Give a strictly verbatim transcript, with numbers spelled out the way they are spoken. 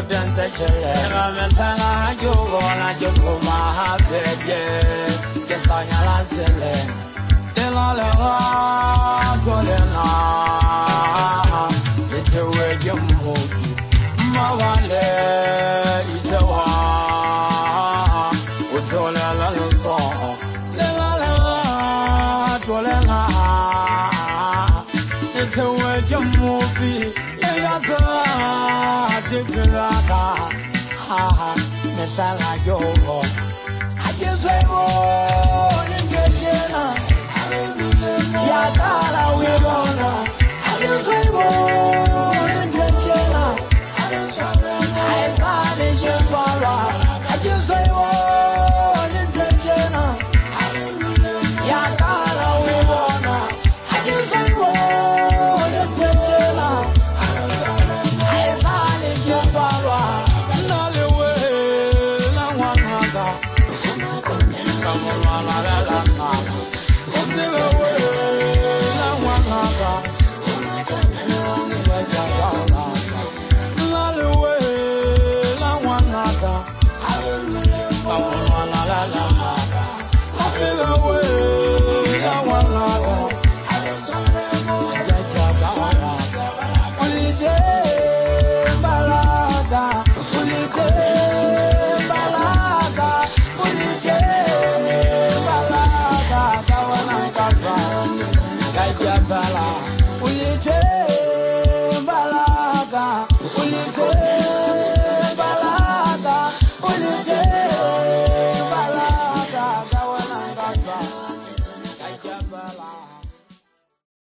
dance chele ramentana yo gona yo kuma happy yes anyala sele dela la golena itewe yemoki mawale itewa utola la so dela la golena itewe yemoki yaza tigraka ha ha mesala yo I just say oh ninjena ya kala we bona I just say oh ninjena I said it just for I just say oh ninjena ya kala we bona I just say oh ninjena I said it just for Come on, la la la.